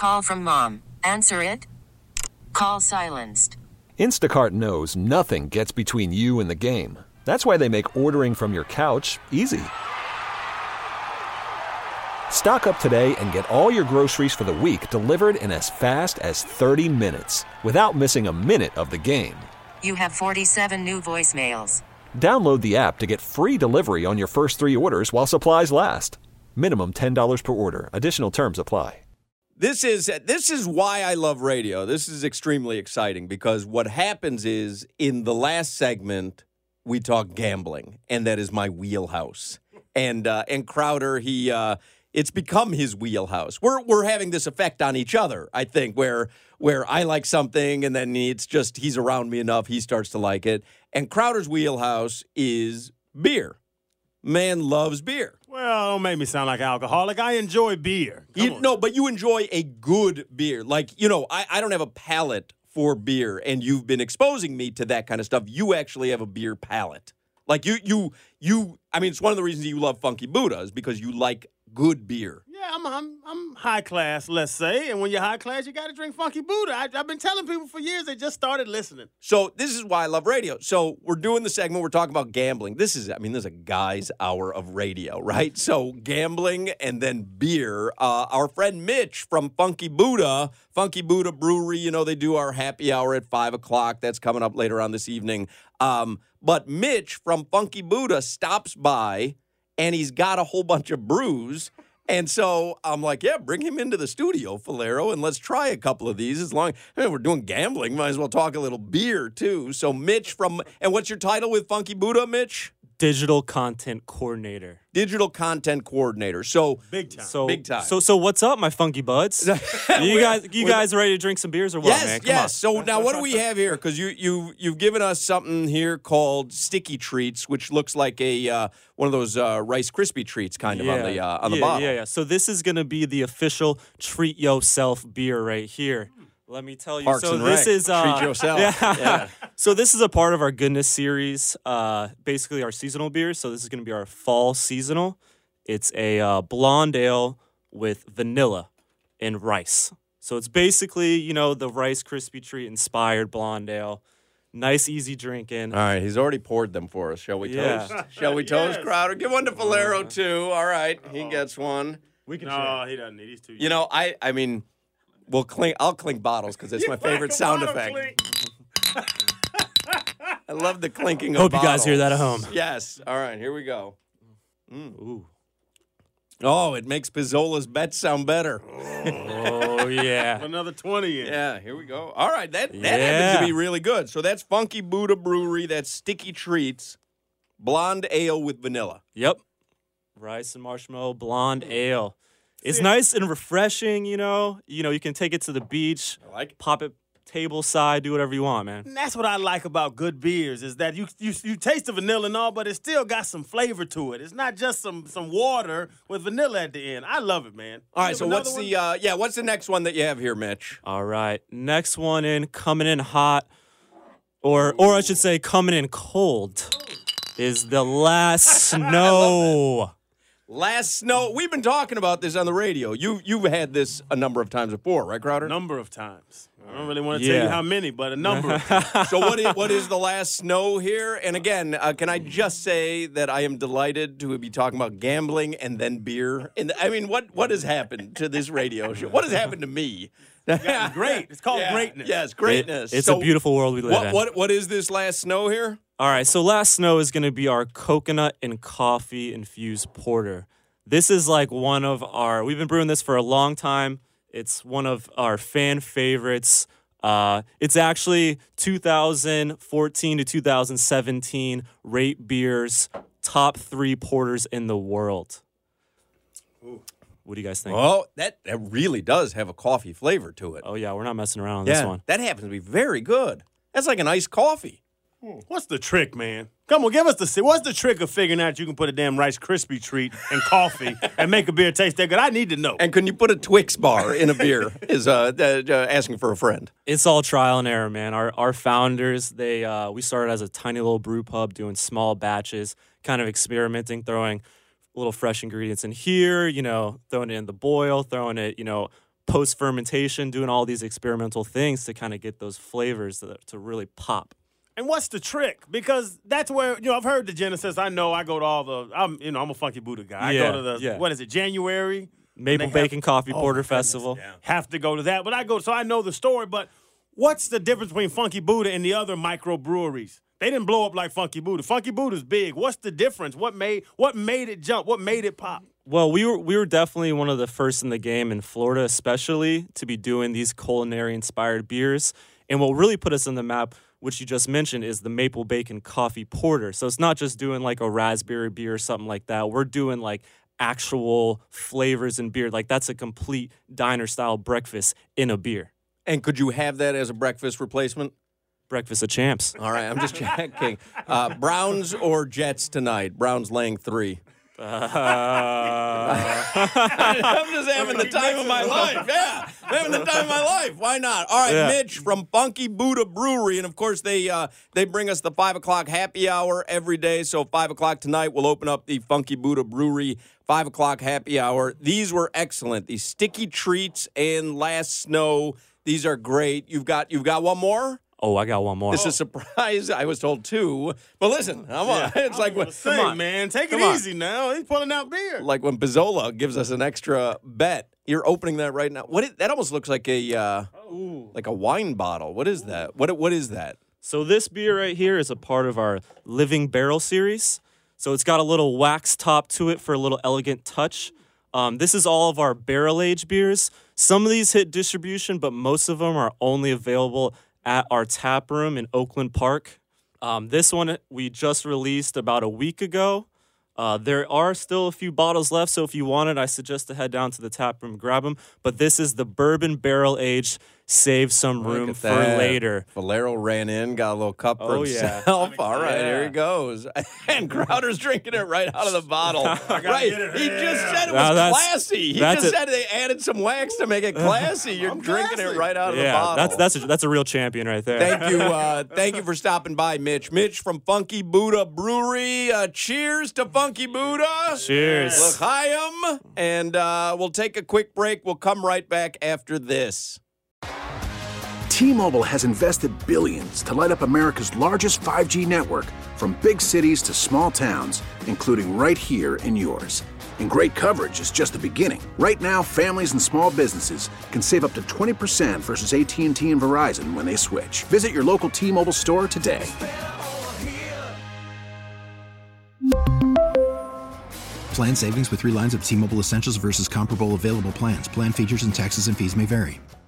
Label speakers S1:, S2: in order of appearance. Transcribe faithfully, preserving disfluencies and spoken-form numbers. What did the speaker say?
S1: Call from mom. Answer it. Call silenced.
S2: Instacart knows nothing gets between you and the game. That's why they make ordering from your couch easy. Stock up today and get all your groceries for the week delivered in as fast as thirty minutes without missing a minute of the game.
S1: You have forty-seven new voicemails.
S2: Download the app to get free delivery on your first three orders while supplies last. Minimum ten dollars per order. Additional terms apply.
S3: This is this is why I love radio. This is extremely exciting because what happens is in the last segment we talk gambling, and that is my wheelhouse. And uh, and Crowder, he uh, it's become his wheelhouse. We're we're having this effect on each other, I think, where where I like something and then it's just he's around me enough, he starts to like it. And Crowder's wheelhouse is beer. Man loves beer.
S4: Well, don't make me sound like an alcoholic. I enjoy beer.
S3: You, no, but you enjoy a good beer. Like, you know, I, I don't have a palate for beer, and you've been exposing me to that kind of stuff. You actually have a beer palate. Like, you, you, you. I mean, it's one of the reasons you love Funky Buddha is because you like good beer.
S4: Yeah, I'm, I'm, I'm high class, let's say. And when you're high class, you got to drink Funky Buddha. I, I've been telling people for years. They just started listening.
S3: So this is why I love radio. So we're doing the segment. We're talking about gambling. This is, I mean, this is a guy's hour of radio, right? So gambling and then beer. Uh, our friend Mitch from Funky Buddha, Funky Buddha Brewery, you know, they do our happy hour at five o'clock. That's coming up later on this evening. Um, but Mitch from Funky Buddha stops by, and he's got a whole bunch of brews. And so I'm like, yeah, bring him into the studio, Falero, and let's try a couple of these. As long as we're doing gambling, might as well talk a little beer, too. So Mitch from, and what's your title with Funky Buddha, Mitch?
S5: Digital content coordinator.
S3: Digital content coordinator. So
S4: big time.
S5: So
S3: big time.
S5: So so what's up, my funky buds? you guys you guys ready to drink some beers or what,
S3: yes,
S5: man? Come
S3: yes.
S5: on.
S3: So now what do we have here? Because you you you've given us something here called Sticky Treats, which looks like a uh, one of those uh, Rice Krispie treats kind of
S5: yeah.
S3: on the uh, on
S5: yeah,
S3: the bottle.
S5: Yeah, yeah. So this is gonna be the official Treat Yourself beer right here. Let me tell you.
S3: Parks
S5: so
S3: and
S5: this
S3: Rec.
S5: is uh,
S3: Treat yourself.
S5: Yeah.
S3: yeah.
S5: So this is a part of our goodness series, uh, basically our seasonal beers. So this is going to be our fall seasonal. It's a uh, blonde ale with vanilla and rice. So it's basically, you know, the Rice Krispie treat inspired blonde ale. Nice, easy drinking.
S3: All right, he's already poured them for us. Shall we
S5: Yeah.
S3: toast? Shall we toast,
S4: Yes.
S3: Crowder? Give one to Falero too. All right, he gets one.
S4: We can no, he doesn't need. He's too young.
S3: You know, I I mean, we'll clink. I'll clink bottles because it's
S4: You
S3: my
S4: like
S3: favorite
S4: a
S3: sound
S4: bottle
S3: effect.
S4: clink.
S3: I love the clinking of
S5: Hope you guys hear that at
S3: bottles.
S5: home.
S3: Yes. All right, here we go.
S5: Ooh.
S3: Oh, it makes Pizzola's bet sound better.
S5: Oh, yeah.
S4: Another twenty in.
S3: Yeah, here we go. All right, that, that
S5: Yeah.
S3: happens to be really good. So that's Funky Buddha Brewery. That's Sticky Treats, blonde ale with vanilla.
S5: Yep. Rice and marshmallow blonde ale. It's nice and refreshing, you know. You know, you can take it to the beach,
S3: I like it.
S5: pop it table side, do whatever you want, man.
S4: And that's what I like about good beers is that you, you you taste the vanilla and all, but it still got some flavor to it. It's not just some some water with vanilla at the end. I love it, man.
S3: All right,
S4: You
S3: so
S4: have
S3: what's
S4: another
S3: the uh, yeah? What's the next one that you have here, Mitch?
S5: All right. Next one in, coming in hot, or or I should say coming in cold, is the Last Snow.
S3: Last Snow. We've been talking about this on the radio. You you've had this a number of times before, right, Crowder?
S4: one? Number of times. I don't really want to
S5: Yeah.
S4: tell you how many, but a number of times.
S3: So what is, what is the Last Snow here? And again, uh, can I just say that I am delighted to be talking about gambling and then beer? And I mean, what what has happened to this radio show? What has happened to me?
S4: Great. It's called
S3: Yeah,
S4: greatness.
S3: Yes, greatness.
S5: It- it's
S3: So
S5: a beautiful world we live
S3: What
S5: in.
S3: what what is this Last Snow here?
S5: All right, so Last Snow is going to be our coconut and coffee infused porter. This is like one of our, we've been brewing this for a long time. It's one of our fan favorites. Uh, it's actually two thousand fourteen to two thousand seventeen Rate Beer's top three porters in the world.
S4: Ooh.
S5: What do you guys think?
S3: Oh, that, that really does have a coffee flavor to it.
S5: Oh, yeah, we're not messing around on
S3: yeah,
S5: this one.
S3: that happens to be very good. That's like an iced coffee.
S4: What's the trick, man? Come on, give us the what's the trick of figuring out you can put a damn Rice Krispie treat in coffee and make a beer taste that good? I need to know.
S3: And can you put a Twix bar in a beer? Is uh, uh, uh, asking for a friend.
S5: It's all trial and error, man. Our our founders, they uh, we started as a tiny little brew pub doing small batches, kind of experimenting, throwing little fresh ingredients in here, you know, throwing it in the boil, throwing it, you know, post fermentation, doing all these experimental things to kind of get those flavors to, to really pop.
S4: And what's the trick? Because that's where, you know, I've heard the Genesis. I know I go to all the, I'm, you know, I'm a Funky Buddha guy. I
S5: Yeah,
S4: go to the,
S5: yeah.
S4: what is it, January?
S5: Maple
S4: They
S5: Bacon
S4: have-
S5: Coffee
S4: Oh,
S5: Porter
S4: my goodness,
S5: Festival.
S4: yeah. Have to go to that. But I go, so I know the story. But what's the difference between Funky Buddha and the other microbreweries? They didn't blow up like Funky Buddha. Funky Buddha's big. What's the difference? What made what made it jump? What made it pop?
S5: Well, we were we were definitely one of the first in the game in Florida, especially to be doing these culinary inspired beers. And what really put us on the map, which you just mentioned, is the Maple Bacon Coffee Porter. So it's not just doing like a raspberry beer or something like that. We're doing like actual flavors in beer. Like that's a complete diner style breakfast in a beer.
S3: And could you have that as a breakfast replacement?
S5: Breakfast of champs.
S3: All right, I'm just checking. Uh, Browns or Jets tonight? Browns laying three.
S5: Uh,
S3: I'm just having the time of my life. Yeah, I'm having the time of my life. Why not? All right,
S5: Yeah.
S3: Mitch from Funky Buddha Brewery, and of course they uh, they bring us the five o'clock happy hour every day. So five o'clock tonight, we'll open up the Funky Buddha Brewery five o'clock happy hour. These were excellent. These sticky treats and Last Snow. These are great. You've got you've got one more.
S5: oh, I got one more.
S3: It's a surprise. I was told two, but listen, I'm on. It's like when
S4: Say,
S3: come on.
S4: man, take
S3: Come
S4: it
S3: on.
S4: easy now. He's pulling out beer.
S3: Like when Pizzola gives us an extra bet. You're opening that right now. What? Is, that almost looks like a uh, like a wine bottle. What is that? What? What is that?
S5: So this beer right here is a part of our Living Barrel series. So it's got a little wax top to it for a little elegant touch. Um, this is all of our barrel-aged beers. Some of these hit distribution, but most of them are only available at our tap room in Oakland Park. Um, this one we just released about a week ago. Uh, there are still a few bottles left, so if you want it, I suggest to head down to the tap room and grab them. But this is the bourbon barrel-aged, save some
S3: Look
S5: room
S3: at
S5: for
S3: that.
S5: later.
S3: Valero ran in, got a little cup for
S5: Oh, yeah.
S3: himself. All right,
S5: Yeah.
S3: here he goes. And Crowder's drinking it right out of the bottle. right.
S4: get it.
S3: He just said it was
S5: Now that's-
S3: classy. He
S5: that's
S3: just
S5: it.
S3: said they added some wax to make it classy. You're drinking
S4: classy.
S3: it right out of the
S5: Yeah,
S3: bottle.
S5: that's that's a, that's a real champion right there.
S3: Thank you, uh, thank you for stopping by, Mitch. Mitch from Funky Buddha Brewery. Uh, cheers to Funky Buddha.
S5: Cheers.
S3: L'chaim. And uh, we'll take a quick break. We'll come right back after this.
S6: T-Mobile has invested billions to light up America's largest five G network, from big cities to small towns, including right here in yours. And great coverage is just the beginning. Right now, families and small businesses can save up to twenty percent versus A T and T and Verizon when they switch. Visit your local T-Mobile store today.
S7: Plan savings with three lines of T-Mobile Essentials versus comparable available plans. Plan features and taxes and fees may vary.